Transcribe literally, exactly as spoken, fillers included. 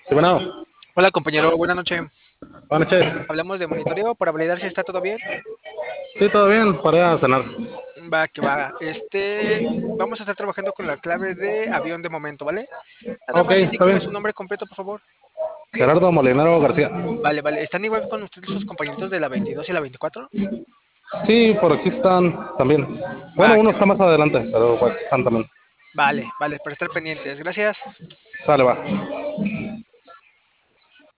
Sí, bueno, Hola compañero, buenas noches. buenas noches. Hablamos de monitoreo para validar si está todo bien. Sí, todo bien, para ir a cenar. Va, que va. Este, vamos a estar trabajando con la clave de avión de momento, ¿vale? Nada Ok, más está indíqueme bien. su nombre completo, por favor. Gerardo Molinero García. Vale, vale. ¿Están igual con ustedes sus compañeritos de la veintidós y la veinticuatro? Sí, por aquí están también. Va, Bueno, uno que está va. más adelante, pero por aquí están también. Vale, vale, para estar pendientes. Gracias. Sale, va.